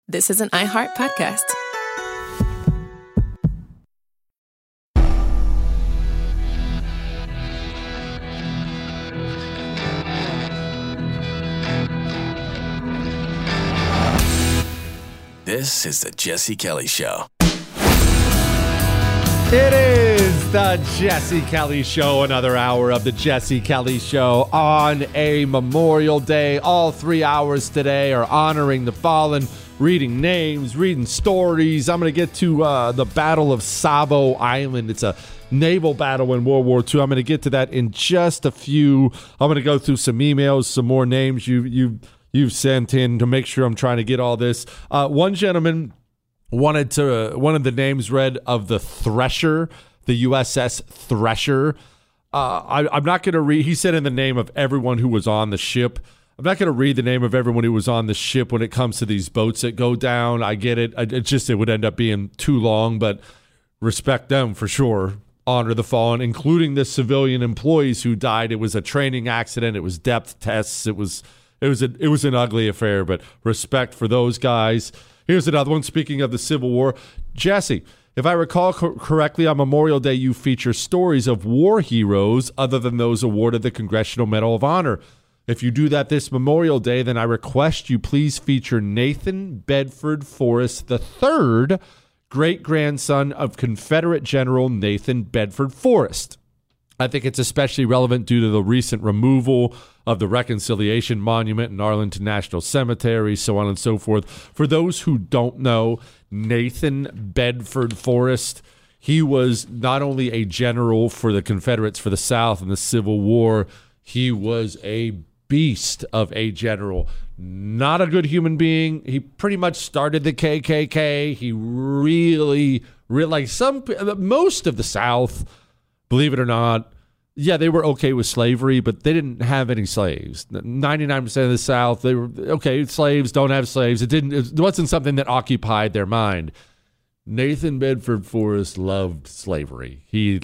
This is an iHeart podcast. This is the Jesse Kelly Show. It is the Jesse Kelly Show, another hour of the Jesse Kelly Show on a Memorial Day. All 3 hours today are honoring the fallen, reading names, reading stories. I'm going to get to the Battle of Savo Island. It's a naval battle in World War II. I'm going to get to that in just a few. I'm going to go through some emails, some more names you've sent in to make sure I'm trying to get all this. One gentleman wanted the names read of the Thresher, the USS Thresher. I'm not going to read. He said in the name of everyone who was on the ship. I'm not going to read the name of everyone who was on the ship when it comes to these boats that go down. I get it. It would end up being too long, but respect them for sure. Honor the fallen, including the civilian employees who died. It was a training accident. It was depth tests. It was an ugly affair, but respect for those guys. Here's another one. Speaking of the Civil War, Jesse, if I recall correctly, on Memorial Day, you feature stories of war heroes other than those awarded the Congressional Medal of Honor. If you do that this Memorial Day, then I request you please feature Nathan Bedford Forrest III, great-grandson of Confederate General Nathan Bedford Forrest. I think it's especially relevant due to the recent removal of the Reconciliation Monument in Arlington National Cemetery, so on and so forth. For those who don't know, Nathan Bedford Forrest, he was not only a general for the Confederates for the South in the Civil War, he was a beast of a general. Not a good human being. He pretty much started the KKK. He really most of the South, believe it or not, yeah, they were okay with slavery, but they didn't have any slaves. 99% of the South, they were okay. Slaves don't have slaves. It wasn't something that occupied their mind. Nathan Bedford Forrest loved slavery. He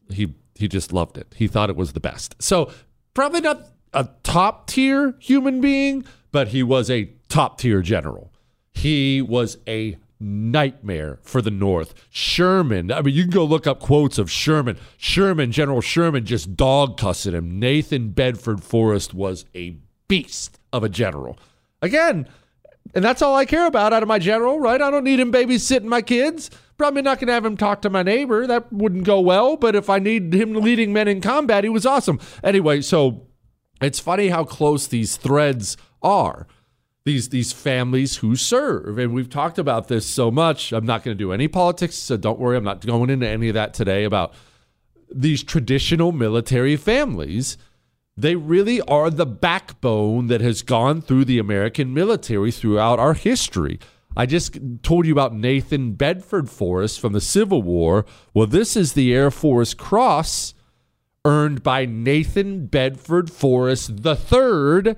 just loved it. He thought it was the best. So probably not a top tier human being, but he was a top tier general. He was a nightmare for the North. Sherman, I mean, you can go look up quotes of Sherman, General Sherman just dog cussing him. Nathan Bedford Forrest was a beast of a general. Again, and that's all I care about out of my general, right? I don't need him babysitting my kids. Probably not going to have him talk to my neighbor. That wouldn't go well, but if I need him leading men in combat, he was awesome. Anyway, so it's funny how close these threads are. These families who serve. And we've talked about this so much. I'm not going to do any politics, so don't worry. I'm not going into any of that today about these traditional military families. They really are the backbone that has gone through the American military throughout our history. I just told you about Nathan Bedford Forrest from the Civil War. Well, this is the Air Force Cross earned by Nathan Bedford Forrest III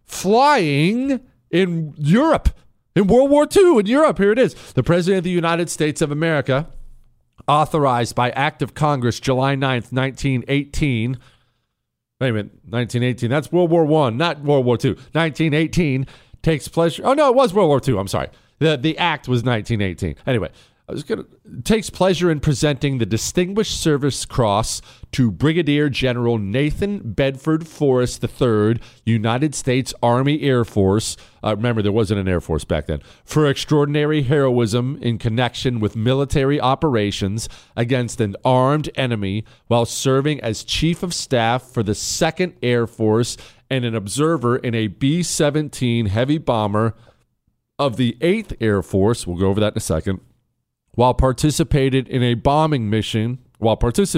flying in Europe, in World War II in Europe. Here it is. The President of the United States of America, authorized by Act of Congress, July 9th, 1918. Wait a minute, 1918. That's World War I, not World War II. 1918 takes pleasure. Oh, no, it was World War II. I'm sorry. The act was 1918. Anyway, takes pleasure in presenting the Distinguished Service Cross to Brigadier General Nathan Bedford Forrest III, United States Army Air Force. Remember, there wasn't an Air Force back then. For extraordinary heroism in connection with military operations against an armed enemy while serving as Chief of Staff for the 2nd Air Force and an observer in a B-17 heavy bomber of the 8th Air Force. We'll go over that in a second. While participating in a bombing mission, the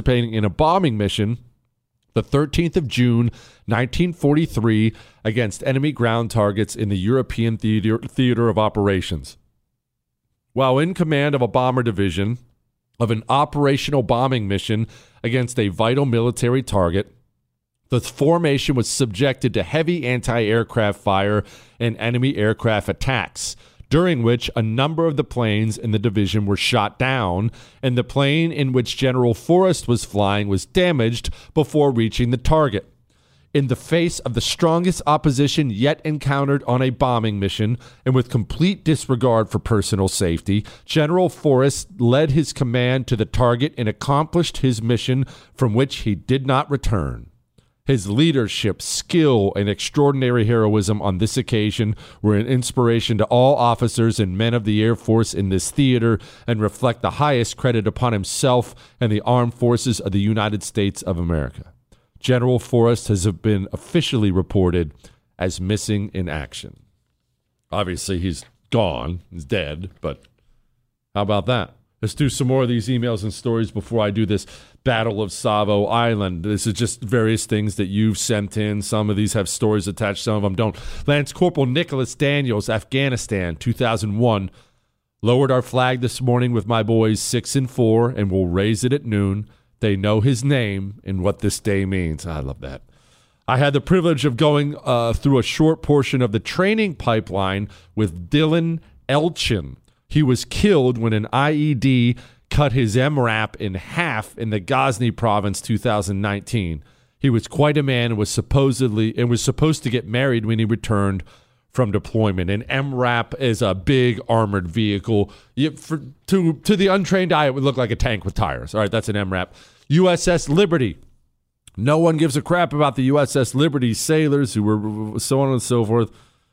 13th of June, 1943, against enemy ground targets in the European theater of operations. While in command of a bomber division of an operational bombing mission against a vital military target, the formation was subjected to heavy anti-aircraft fire and enemy aircraft attacks, during which a number of the planes in the division were shot down, and the plane in which General Forrest was flying was damaged before reaching the target. In the face of the strongest opposition yet encountered on a bombing mission, and with complete disregard for personal safety, General Forrest led his command to the target and accomplished his mission from which he did not return. His leadership, skill, and extraordinary heroism on this occasion were an inspiration to all officers and men of the Air Force in this theater and reflect the highest credit upon himself and the armed forces of the United States of America. General Forrest has been officially reported as missing in action. Obviously, he's gone. He's dead, but how about that? Let's do some more of these emails and stories before I do this Battle of Savo Island. This is just various things that you've sent in. Some of these have stories attached, some of them don't. Lance Corporal Nicholas Daniels, Afghanistan, 2001. Lowered our flag this morning with my boys 6 and 4, and we'll raise it at noon. They know his name and what this day means. I love that. I had the privilege of going through a short portion of the training pipeline with Dylan Elchin. He was killed when an IED cut his MRAP in half in the Ghazni province 2019. He was quite a man and was supposed to get married when he returned from deployment. An MRAP is a big armored vehicle. To the untrained eye, it would look like a tank with tires. All right, that's an MRAP. USS Liberty. No one gives a crap about the USS Liberty sailors who were so on and so forth.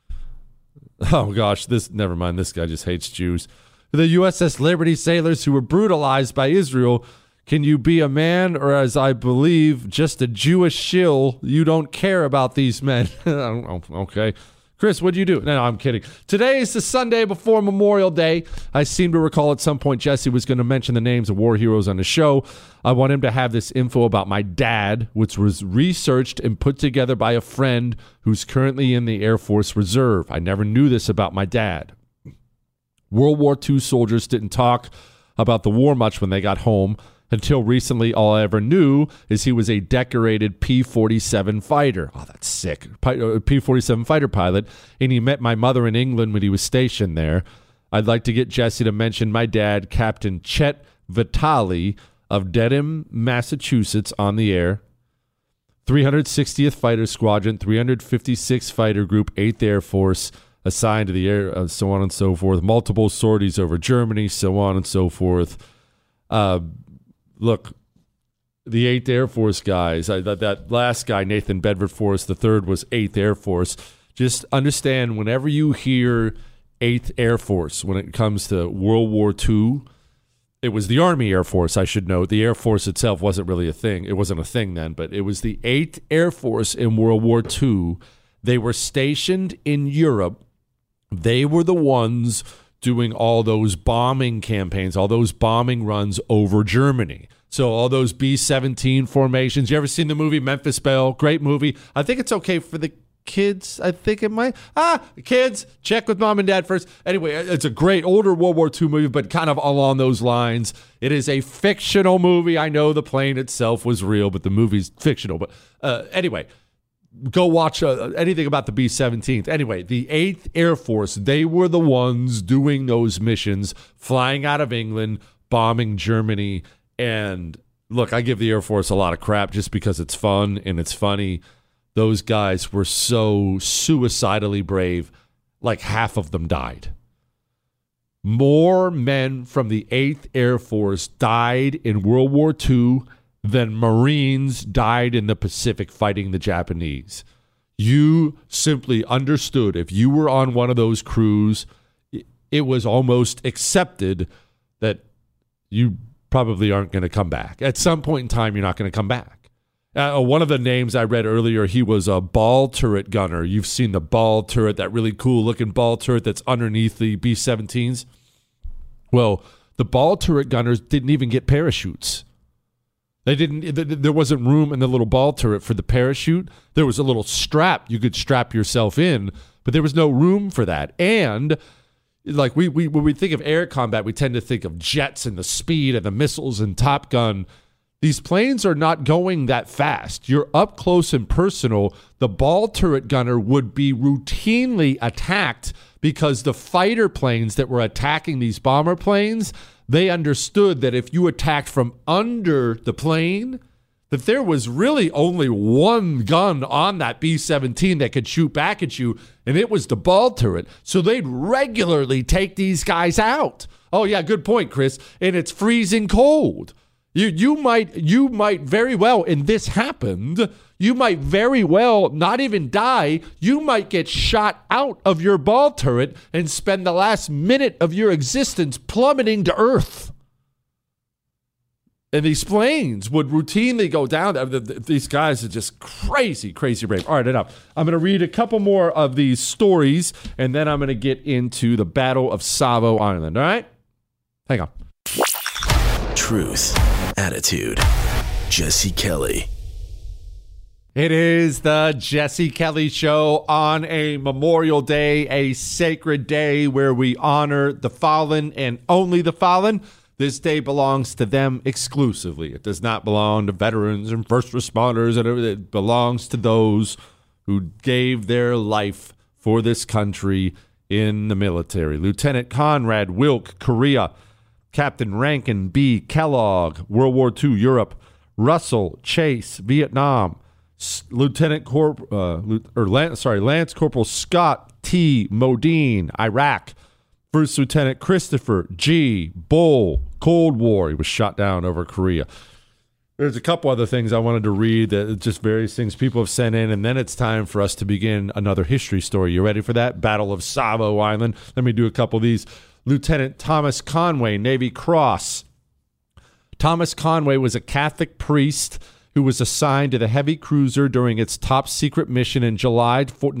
Oh, gosh, never mind. This guy just hates Jews. The USS Liberty sailors who were brutalized by Israel. Can you be a man or, as I believe, just a Jewish shill? You don't care about these men. Okay. Chris, what'd you do? No, I'm kidding. Today is the Sunday before Memorial Day. I seem to recall at some point Jesse was going to mention the names of war heroes on the show. I want him to have this info about my dad, which was researched and put together by a friend who's currently in the Air Force Reserve. I never knew this about my dad. World War II soldiers didn't talk about the war much when they got home. Until recently, all I ever knew is he was a decorated P-47 fighter. Oh, that's sick. P-47 fighter pilot. And he met my mother in England when he was stationed there. I'd like to get Jesse to mention my dad, Captain Chet Vitale of Dedham, Massachusetts, on the air. 360th Fighter Squadron, 356th Fighter Group, 8th Air Force, assigned to the air, so on and so forth. Multiple sorties over Germany, so on and so forth. Look, the 8th Air Force guys, that last guy, Nathan Bedford Forrest, the third was 8th Air Force. Just understand, whenever you hear 8th Air Force, when it comes to World War II, it was the Army Air Force, I should note. The Air Force itself wasn't really a thing. It wasn't a thing then, but it was the 8th Air Force in World War II. They were stationed in Europe. They were the ones doing all those bombing campaigns, all those bombing runs over Germany. So all those B-17 formations. You ever seen the movie Memphis Belle? Great movie. I think it's okay for the kids. I think it might. Kids, check with mom and dad first. Anyway, it's a great older World War II movie, but kind of along those lines. It is a fictional movie. I know the plane itself was real, but the movie's fictional. But anyway, go watch anything about the B-17. Anyway, the 8th Air Force, they were the ones doing those missions, flying out of England, bombing Germany. And look, I give the Air Force a lot of crap just because it's fun and it's funny. Those guys were so suicidally brave, like half of them died. More men from the 8th Air Force died in World War II than Marines died in the Pacific fighting the Japanese. You simply understood, if you were on one of those crews, it was almost accepted that you probably aren't going to come back. At some point in time, you're not going to come back. One of the names I read earlier, he was a ball turret gunner. You've seen the ball turret, that really cool-looking ball turret that's underneath the B-17s. Well, the ball turret gunners didn't even get parachutes. There wasn't room in the little ball turret for the parachute. There was a little strap you could strap yourself in, but there was no room for that. And like when we think of air combat, we tend to think of jets and the speed and the missiles and Top Gun. These planes are not going that fast. You're up close and personal. The ball turret gunner would be routinely attacked because the fighter planes that were attacking these bomber planes, they understood that if you attacked from under the plane, that there was really only one gun on that B-17 that could shoot back at you, and it was the ball turret. So they'd regularly take these guys out. Oh, yeah, good point, Chris. And it's freezing cold. You might very well, and this happened, you might very well not even die. You might get shot out of your ball turret and spend the last minute of your existence plummeting to earth. And these planes would routinely go down. These guys are just crazy, crazy brave. All right, enough. I'm going to read a couple more of these stories, and then I'm going to get into the Battle of Savo Island. All right? Hang on. Truth, attitude, Jesse Kelly. It is the Jesse Kelly Show on a Memorial Day, a sacred day where we honor the fallen and only the fallen. This day belongs to them exclusively. It does not belong to veterans and first responders. It belongs to those who gave their life for this country in the military. Lieutenant Conrad Wilk, Korea. Captain Rankin B. Kellogg, World War II, Europe. Russell Chase, Vietnam. Lance Corporal Scott T. Modine, Iraq. First Lieutenant Christopher G. Bull, Cold War. He was shot down over Korea. There's a couple other things I wanted to read, that just various things people have sent in, and then it's time for us to begin another history story. You ready for that? Battle of Savo Island. Let me do a couple of these. Lieutenant Thomas Conway, Navy Cross. Thomas Conway was a Catholic priest who was assigned to the heavy cruiser during its top secret mission in July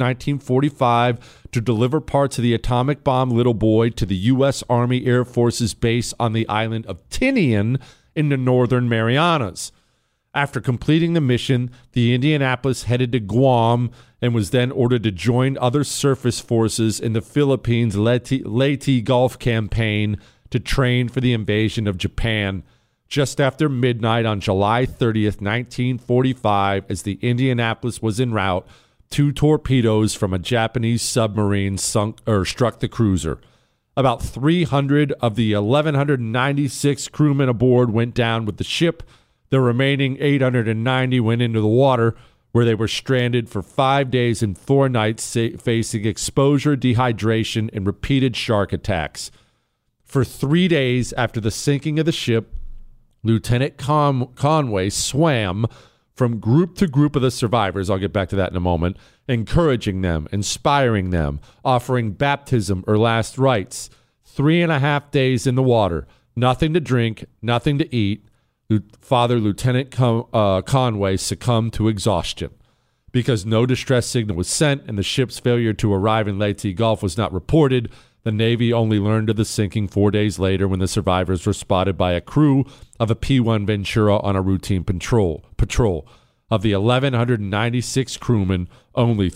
1945 to deliver parts of the atomic bomb Little Boy to the U.S. Army Air Force's base on the island of Tinian in the Northern Marianas. After completing the mission, the Indianapolis headed to Guam and was then ordered to join other surface forces in the Philippines' Leyte Gulf campaign to train for the invasion of Japan. Just after midnight on July 30th, 1945, as the Indianapolis was en route, 2 torpedoes from a Japanese submarine struck the cruiser. About 300 of the 1,196 crewmen aboard went down with the ship. The remaining 890 went into the water, where they were stranded for 5 days and 4 nights, facing exposure, dehydration, and repeated shark attacks. For 3 days after the sinking of the ship, Lieutenant Conway swam from group to group of the survivors, I'll get back to that in a moment, encouraging them, inspiring them, offering baptism or last rites. 3.5 days in the water, nothing to drink, nothing to eat. Father Lieutenant Conway succumbed to exhaustion. Because no distress signal was sent and the ship's failure to arrive in Leyte Gulf was not reported, the Navy only learned of the sinking 4 days later when the survivors were spotted by a crew of a P-1 Ventura on a routine patrol. Of the 1,196 crewmen, only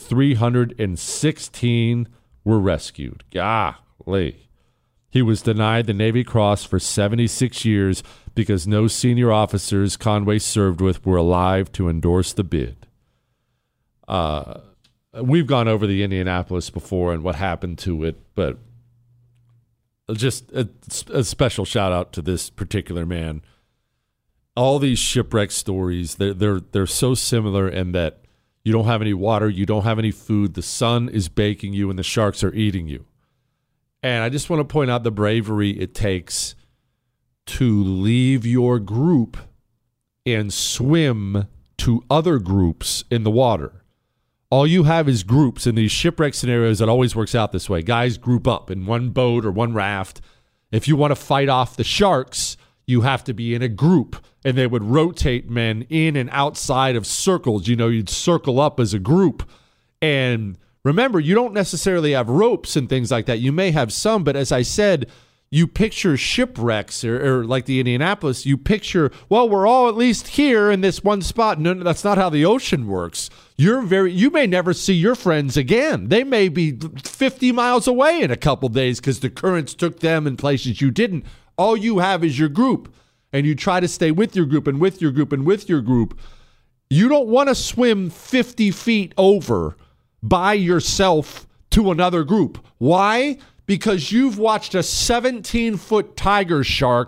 316 were rescued. Golly. He was denied the Navy Cross for 76 years because no senior officers Conway served with were alive to endorse the bid. We've gone over the Indianapolis before and what happened to it, but just a special shout out to this particular man. All these shipwreck stories, they're so similar in that you don't have any water, you don't have any food, the sun is baking you, and the sharks are eating you. And I just want to point out the bravery it takes to leave your group and swim to other groups in the water. All you have is groups in these shipwreck scenarios. It always works out this way. Guys group up in one boat or one raft. If you want to fight off the sharks, you have to be in a group, and they would rotate men in and outside of circles. You know, you'd circle up as a group. And remember, you don't necessarily have ropes and things like that. You may have some, but as I said, you picture shipwrecks or like the Indianapolis, you picture, well, we're all at least here in this one spot. No, that's not how the ocean works. You may never see your friends again. They may be 50 miles away in a couple days because the currents took them in places you didn't. All you have is your group, and you try to stay with your group and with your group and with your group. You don't want to swim 50 feet over by yourself to another group. Why? Because you've watched a 17-foot tiger shark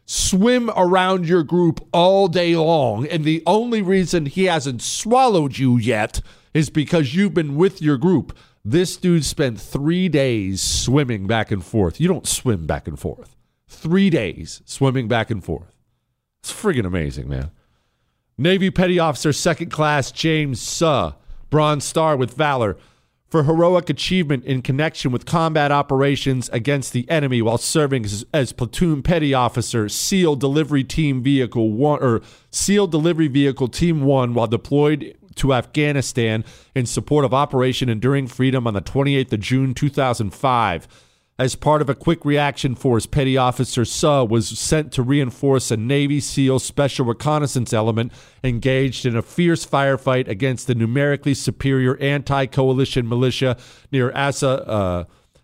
swim around your group all day long, and the only reason he hasn't swallowed you yet is because you've been with your group. This dude spent 3 days swimming back and forth. You don't swim back and forth. 3 days swimming back and forth. It's friggin' amazing, man. Navy Petty Officer Second Class James Suh, Bronze Star with Valor, for heroic achievement in connection with combat operations against the enemy while serving as Platoon Petty Officer, SEAL Delivery Team Vehicle 1, or SEAL Delivery Vehicle Team 1, while deployed to Afghanistan in support of Operation Enduring Freedom on the 28th of June 2005. As part of a quick reaction force, Petty Officer Suh was sent to reinforce a Navy SEAL Special Reconnaissance element engaged in a fierce firefight against the numerically superior anti-coalition militia near Asadabad,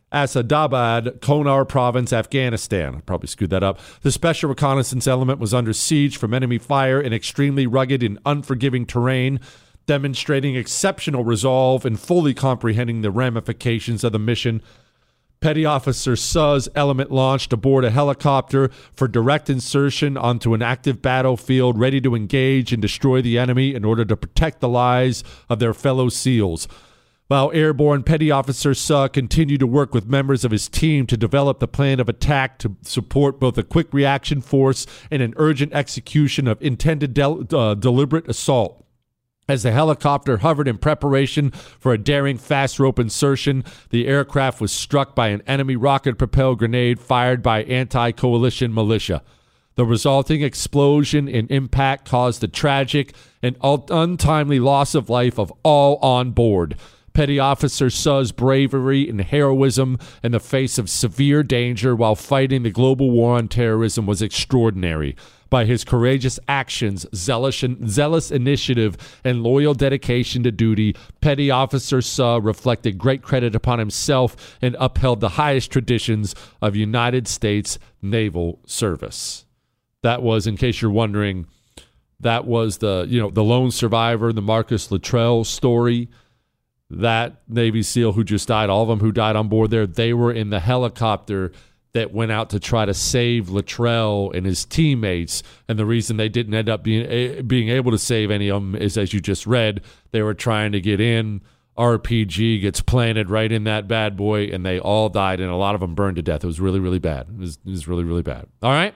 Konar Province, Afghanistan. I probably screwed that up. The Special Reconnaissance element was under siege from enemy fire in extremely rugged and unforgiving terrain, demonstrating exceptional resolve and fully comprehending the ramifications of the mission. Petty Officer Suh's element launched aboard a helicopter for direct insertion onto an active battlefield, ready to engage and destroy the enemy in order to protect the lives of their fellow SEALs. While airborne, Petty Officer Suh continued to work with members of his team to develop the plan of attack to support both a quick reaction force and an urgent execution of intended deliberate assault. As the helicopter hovered in preparation for a daring fast rope insertion, the aircraft was struck by an enemy rocket-propelled grenade fired by anti-coalition militia. The resulting explosion and impact caused the tragic and untimely loss of life of all on board. Petty Officer Suh's bravery and heroism in the face of severe danger while fighting the global war on terrorism was extraordinary. By his courageous actions, zealous initiative, and loyal dedication to duty, Petty Officer Suh reflected great credit upon himself and upheld the highest traditions of United States naval service. That was, in case you're wondering, that was the lone survivor, the Marcus Luttrell story. That Navy SEAL who just died, all of them who died on board there, they were in the helicopter that went out to try to save Luttrell and his teammates. And the reason they didn't end up being able to save any of them is, as you just read, they were trying to get in. RPG gets planted right in that bad boy, and they all died, and a lot of them burned to death. It was really, really bad. It was really, really bad. All right?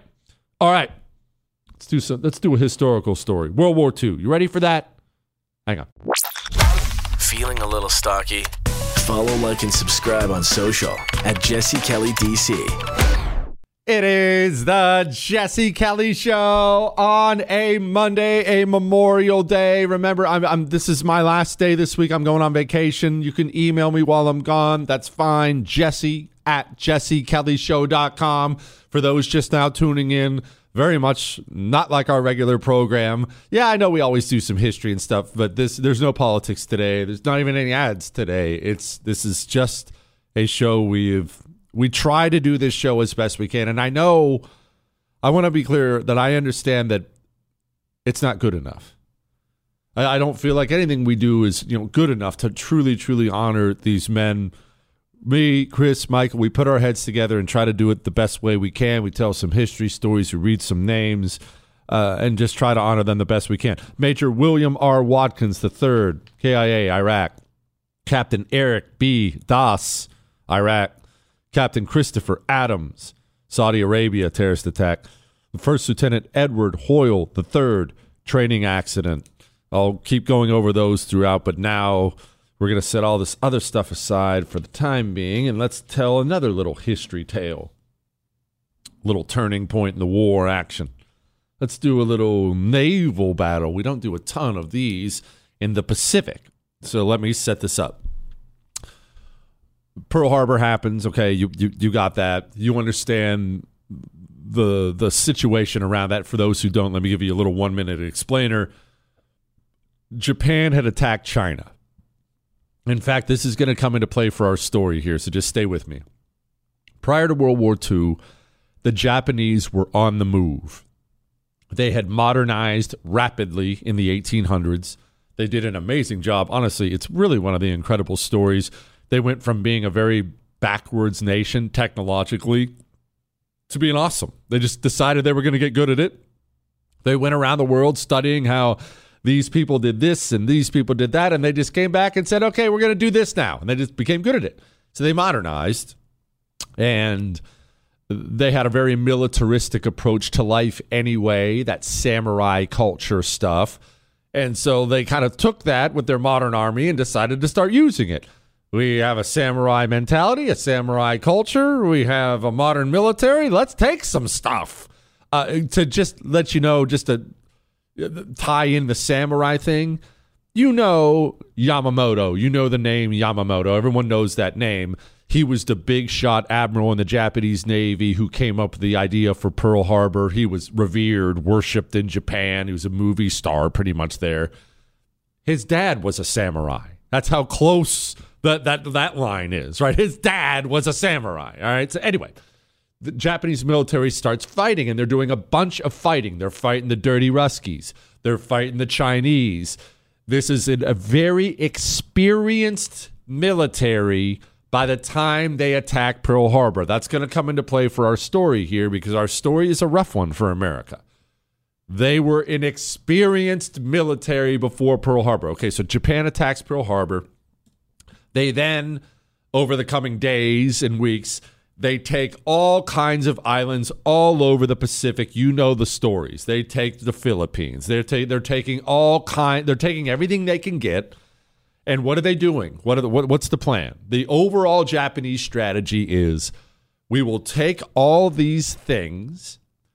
Let's do a historical story. World War II. You ready for that? Hang on. Feeling a little stocky? Follow, like, and subscribe on social at Jesse Kelly DC. It is the Jesse Kelly Show on a Monday, a Memorial Day. Remember, this is my last day this week. I'm going on vacation. You can email me while I'm gone. That's fine. Jesse at jessekellyshow.com. For those just now tuning in, very much not like our regular program. Yeah, I know we always do some history and stuff, but there's no politics today. There's not even any ads today. This is just a show we try to do this show as best we can. And I know, I want to be clear that I understand that it's not good enough. I don't feel like anything we do is good enough to truly, truly honor these men. Me, Chris, Michael, we put our heads together and try to do it the best way we can. We tell some history stories, we read some names, and just try to honor them the best we can. Major William R. Watkins III, KIA, Iraq. Captain Eric B. Das, Iraq. Captain Christopher Adams, Saudi Arabia, terrorist attack. First Lieutenant Edward Hoyle III, training accident. I'll keep going over those throughout, but now we're going to set all this other stuff aside for the time being, and let's tell another little history tale. Little turning point in the war action. Let's do a little naval battle. We don't do a ton of these in the Pacific, so let me set this up. Pearl Harbor happens. Okay, you got that. You understand the situation around that. For those who don't, let me give you a little 1-minute explainer. Japan had attacked China. In fact, this is going to come into play for our story here, so just stay with me. Prior to World War II, the Japanese were on the move. They had modernized rapidly in the 1800s. They did an amazing job. Honestly, it's really one of the incredible stories. They went from being a very backwards nation technologically to being awesome. They just decided they were going to get good at it. They went around the world studying how these people did this and these people did that, and they just came back and said, okay, we're going to do this now. And they just became good at it. So they modernized, and they had a very militaristic approach to life anyway, that samurai culture stuff. And so they kind of took that with their modern army and decided to start using it. We have a samurai mentality, a samurai culture. We have a modern military. Let's take some stuff. To just let you know, just to tie in the samurai thing, you know Yamamoto. You know the name Yamamoto. Everyone knows that name. He was the big shot admiral in the Japanese Navy who came up with the idea for Pearl Harbor. He was revered, worshipped in Japan. He was a movie star pretty much there. His dad was a samurai. That's how close that line is, right? His dad was a samurai, all right? So anyway, the Japanese military starts fighting, and they're doing a bunch of fighting. They're fighting the Dirty Ruskies. They're fighting the Chinese. This is a very experienced military by the time they attack Pearl Harbor. That's going to come into play for our story here, because our story is a rough one for America. They were an experienced military before Pearl Harbor. Okay, so Japan attacks Pearl Harbor. They then, over the coming days and weeks, they take all kinds of islands all over the Pacific. You know the stories. They take the Philippines. They're taking they're taking everything they can get. And what are they doing? What's the plan? The overall Japanese strategy is, we will take all these things.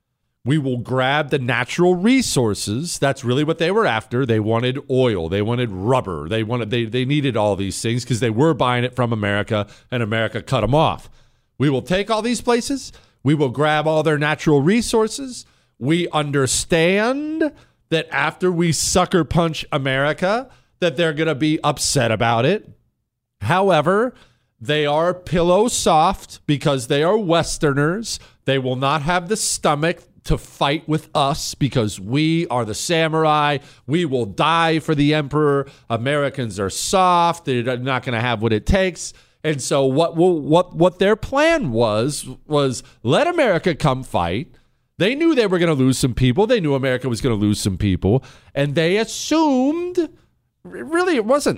We will grab the natural resources. That's really what they were after. They wanted oil. They wanted rubber. They needed all these things because they were buying it from America, and America cut them off. We will take all these places. We will grab all their natural resources. We understand that after we sucker punch America, that they're going to be upset about it. However, they are pillow soft because they are Westerners. They will not have the stomach to fight with us because we are the samurai. We will die for the emperor. Americans are soft. They're not going to have what it takes. And so what their plan was let America come fight. They knew they were going to lose some people. They knew America was going to lose some people. And they assumed, really, it wasn't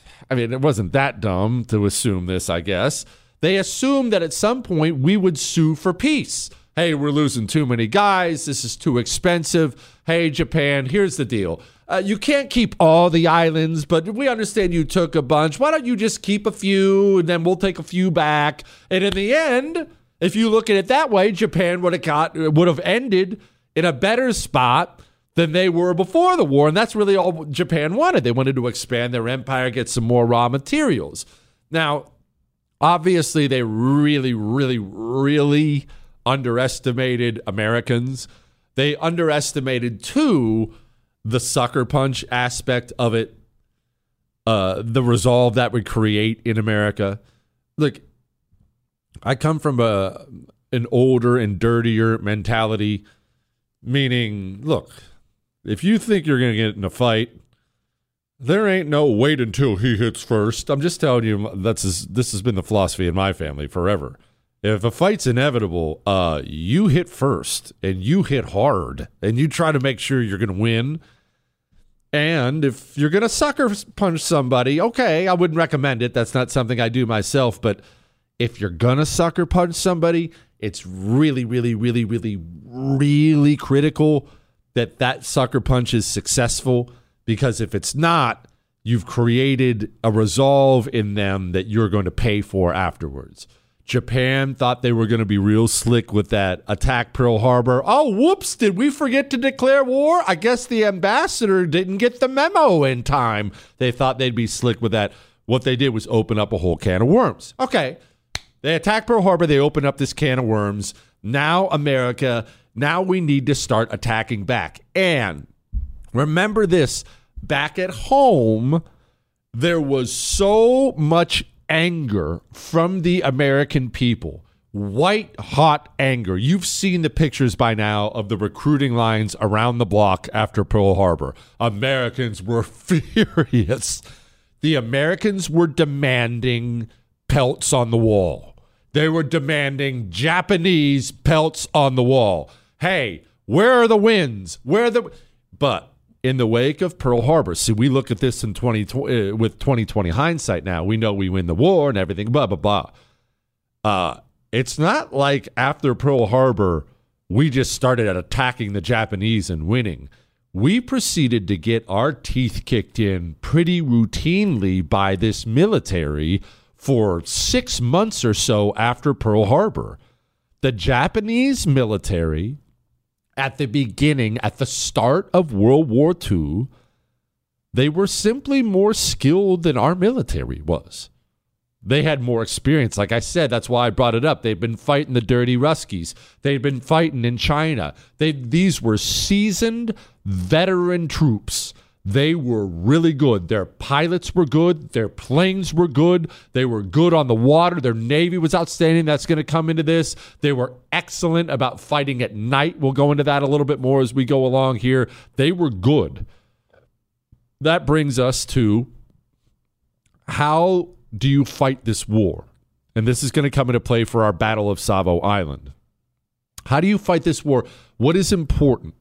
that dumb to assume this, I guess. They assumed that at some point we would sue for peace. Hey, we're losing too many guys. This is too expensive. Hey, Japan, here's the deal. You can't keep all the islands, but we understand you took a bunch. Why don't you just keep a few, and then we'll take a few back. And in the end, if you look at it that way, Japan would have ended in a better spot than they were before the war. And that's really all Japan wanted. They wanted to expand their empire, get some more raw materials. Now, obviously, they really, really, really underestimated Americans. They underestimated, too, the sucker punch aspect of it, the resolve that would create in America. Look, I come from an older and dirtier mentality, meaning, look, if you think you're going to get in a fight, there ain't no wait until he hits first. I'm just telling you, this has been the philosophy in my family forever. If a fight's inevitable, you hit first, and you hit hard, and you try to make sure you're going to win. And if you're going to sucker punch somebody, okay, I wouldn't recommend it. That's not something I do myself. But if you're going to sucker punch somebody, it's really, really, really, really, really critical that sucker punch is successful. Because if it's not, you've created a resolve in them that you're going to pay for afterwards. Japan thought they were going to be real slick with that attack Pearl Harbor. Oh, whoops, did we forget to declare war? I guess the ambassador didn't get the memo in time. They thought they'd be slick with that. What they did was open up a whole can of worms. Okay, they attacked Pearl Harbor. They opened up this can of worms. Now America, now we need to start attacking back. And remember this, back at home, there was so much anger from the American people. White hot anger. You've seen the pictures by now of the recruiting lines around the block after Pearl Harbor. Americans were furious. The Americans were demanding pelts on the wall. They were demanding Japanese pelts on the wall. Hey, where are the wins? But in the wake of Pearl Harbor, see, we look at this in 2020 with 2020 hindsight now. We know we win the war and everything, blah, blah, blah. It's not like after Pearl Harbor, we just started at attacking the Japanese and winning. We proceeded to get our teeth kicked in pretty routinely by this military for 6 months or so after Pearl Harbor. The Japanese military, at the beginning, at the start of World War II, they were simply more skilled than our military was. They had more experience. Like I said, that's why I brought it up. They've been fighting the dirty Ruskies. They've been fighting in China. These were seasoned veteran troops. They were really good. Their pilots were good. Their planes were good. They were good on the water. Their Navy was outstanding. That's going to come into this. They were excellent about fighting at night. We'll go into that a little bit more as we go along here. They were good. That brings us to how do you fight this war? And this is going to come into play for our Battle of Savo Island. How do you fight this war? What is important?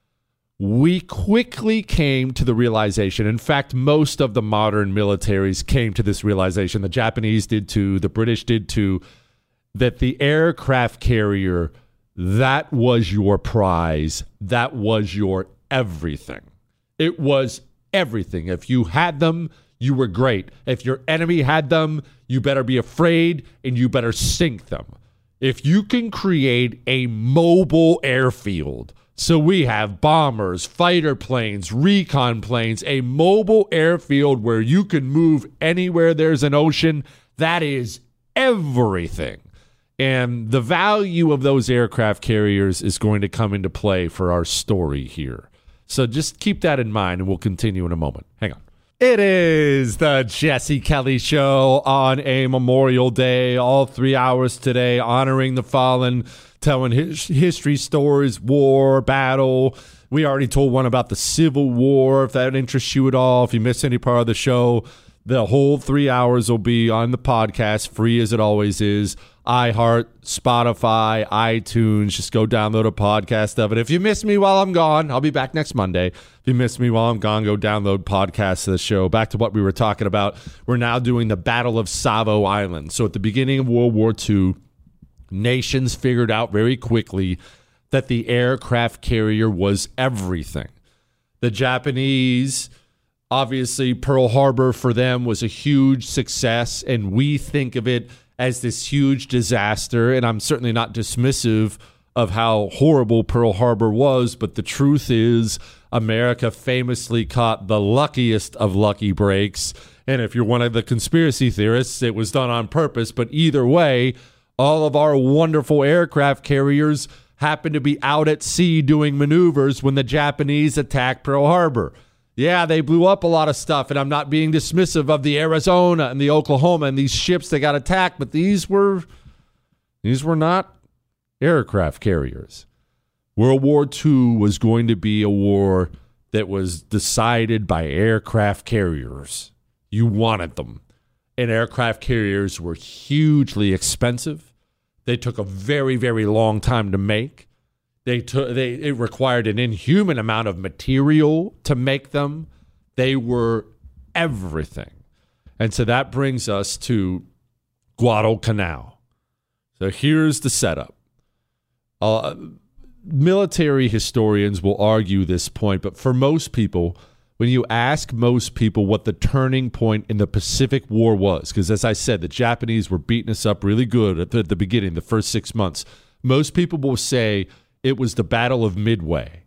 We quickly came to the realization, in fact, most of the modern militaries came to this realization, the Japanese did too, the British did too, that the aircraft carrier, that was your prize, that was your everything. It was everything. If you had them, you were great. If your enemy had them, you better be afraid and you better sink them. If you can create a mobile airfield, so we have bombers, fighter planes, recon planes, a mobile airfield where you can move anywhere there's an ocean, that is everything. And the value of those aircraft carriers is going to come into play for our story here. So just keep that in mind and we'll continue in a moment. Hang on. It is the Jesse Kelly Show on a Memorial Day, all 3 hours today, honoring the fallen, telling history stories, war, battle. We already told one about the Civil War, if that interests you at all. If you miss any part of the show, the whole 3 hours will be on the podcast, free as it always is. iHeart, Spotify, iTunes. Just go download a podcast of it. If you miss me while I'm gone, I'll be back next Monday. If you miss me while I'm gone, go download podcasts of the show. Back to what we were talking about. We're now doing the Battle of Savo Island. So at the beginning of World War II, nations figured out very quickly that the aircraft carrier was everything. The Japanese, obviously, Pearl Harbor for them was a huge success, and we think of it as this huge disaster, and I'm certainly not dismissive of how horrible Pearl Harbor was, but the truth is America famously caught the luckiest of lucky breaks, and if you're one of the conspiracy theorists, it was done on purpose, but either way, all of our wonderful aircraft carriers happened to be out at sea doing maneuvers when the Japanese attacked Pearl Harbor. Yeah, they blew up a lot of stuff, and I'm not being dismissive of the Arizona and the Oklahoma and these ships that got attacked, but these were not aircraft carriers. World War II was going to be a war that was decided by aircraft carriers. You wanted them. And aircraft carriers were hugely expensive. They took a very, very long time to make. It required an inhuman amount of material to make them. They were everything. And so that brings us to Guadalcanal. So here's the setup. Military historians will argue this point, but for most people, when you ask most people what the turning point in the Pacific War was, because as I said, the Japanese were beating us up really good at the beginning, the first 6 months, most people will say it was the Battle of Midway.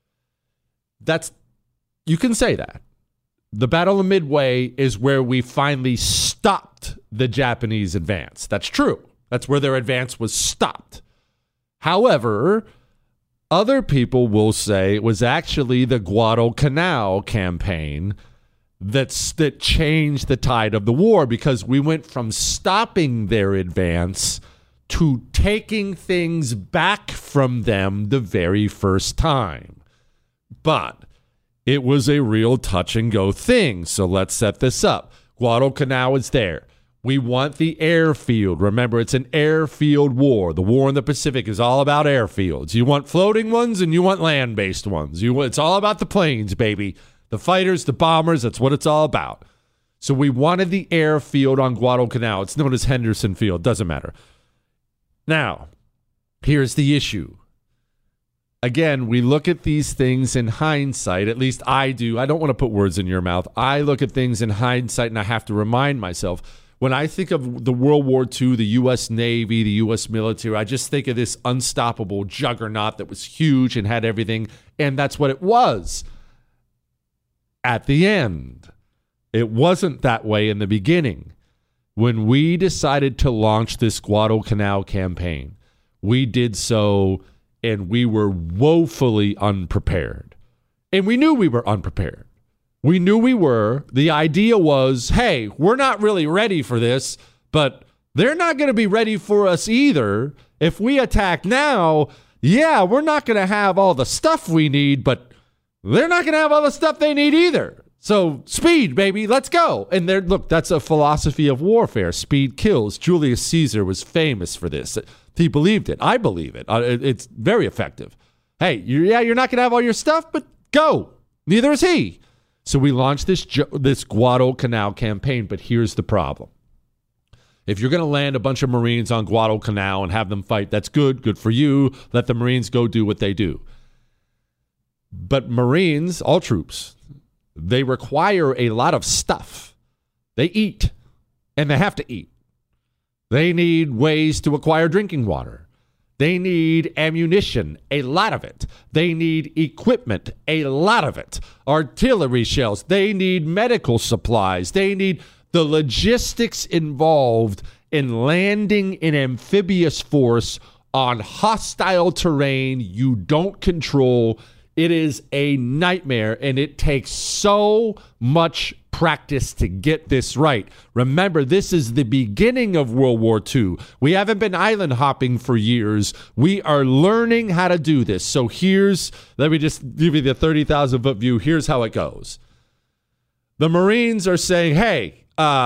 You can say that. The Battle of Midway is where we finally stopped the Japanese advance. That's true. That's where their advance was stopped. However, other people will say it was actually the Guadalcanal campaign that changed the tide of the war, because we went from stopping their advance to taking things back from them the very first time. But it was a real touch and go thing. So let's set this up. Guadalcanal is there. We want the airfield. Remember, it's an airfield war. The war in the Pacific is all about airfields. You want floating ones and you want land-based ones. It's all about the planes, baby. The fighters, the bombers, that's what it's all about. So we wanted the airfield on Guadalcanal. It's known as Henderson Field. Doesn't matter. Now, here's the issue. Again, we look at these things in hindsight. At least I do. I don't want to put words in your mouth. I look at things in hindsight, and I have to remind myself. When I think of the World War II, the U.S. Navy, the U.S. military, I just think of this unstoppable juggernaut that was huge and had everything, and that's what it was. At the end, it wasn't that way in the beginning. When we decided to launch this Guadalcanal campaign, we did so, and we were woefully unprepared. And we knew we were unprepared. We knew we were. The idea was, hey, we're not really ready for this, but they're not going to be ready for us either. If we attack now, yeah, we're not going to have all the stuff we need, but they're not going to have all the stuff they need either. So speed, baby, let's go. And there, look, that's a philosophy of warfare. Speed kills. Julius Caesar was famous for this. He believed it. I believe it. It's very effective. Hey, you're not going to have all your stuff, but go. Neither is he. So we launched this Guadalcanal campaign, but here's the problem. If you're going to land a bunch of Marines on Guadalcanal and have them fight, that's good. Good for you. Let the Marines go do what they do. But Marines, all troops, they require a lot of stuff. They eat, and they have to eat. They need ways to acquire drinking water. They need ammunition, a lot of it. They need equipment, a lot of it. Artillery shells. They need medical supplies. They need the logistics involved in landing an amphibious force on hostile terrain you don't control. It is a nightmare, and it takes so much practice to get this right. Remember, this is the beginning of World War II. We haven't been island hopping for years. We are learning how to do this. So let me just give you the 30,000 foot view. Here's how it goes. The Marines are saying, hey,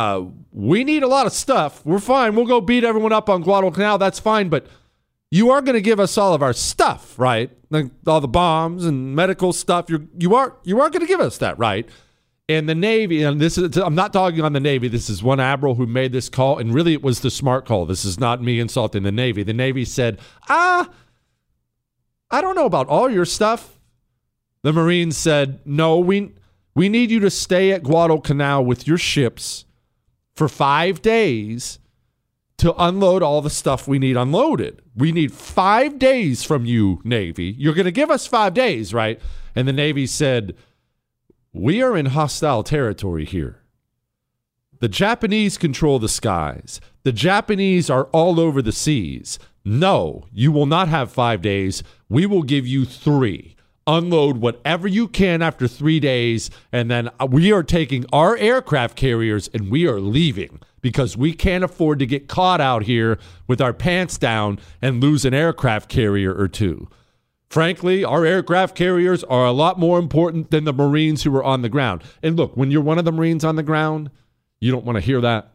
we need a lot of stuff. We're fine. We'll go beat everyone up on Guadalcanal. That's fine. But you are going to give us all of our stuff, right? Like all the bombs and medical stuff. You are going to give us that, right? And the Navy, and I'm not talking on the Navy. This is one admiral who made this call, and really it was the smart call. This is not me insulting the Navy. The Navy said, I don't know about all your stuff. The Marines said, no, we need you to stay at Guadalcanal with your ships for 5 days to unload all the stuff we need unloaded. We need 5 days from you, Navy. You're going to give us 5 days, right? And the Navy said, we are in hostile territory here. The Japanese control the skies. The Japanese are all over the seas. No, you will not have 5 days. We will give you 3. Unload whatever you can after 3 days, and then we are taking our aircraft carriers and we are leaving because we can't afford to get caught out here with our pants down and lose an aircraft carrier or two. Frankly, our aircraft carriers are a lot more important than the Marines who are on the ground. And look, when you're one of the Marines on the ground, you don't want to hear that.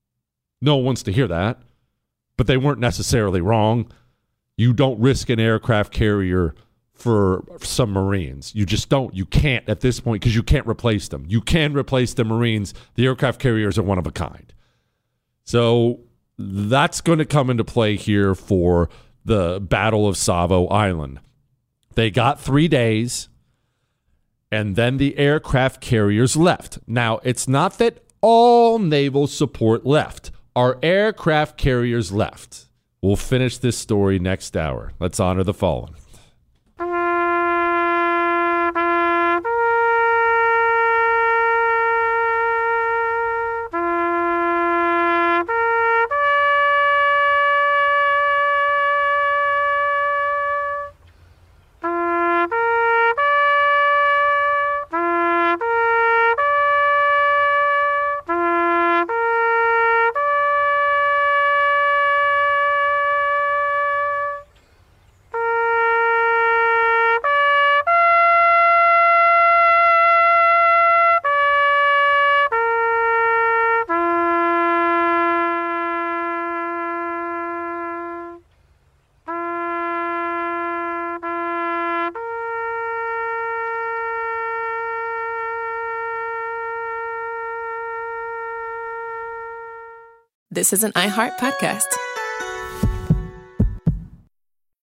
No one wants to hear that. But they weren't necessarily wrong. You don't risk an aircraft carrier for some Marines. You just don't. You can't at this point because you can't replace them. You can replace the Marines. The aircraft carriers are one of a kind. So that's going to come into play here for the Battle of Savo Island. They got 3 days, and then the aircraft carriers left. Now, it's not that all naval support left. Our aircraft carriers left. We'll finish this story next hour. Let's honor the fallen. This is an iHeart podcast.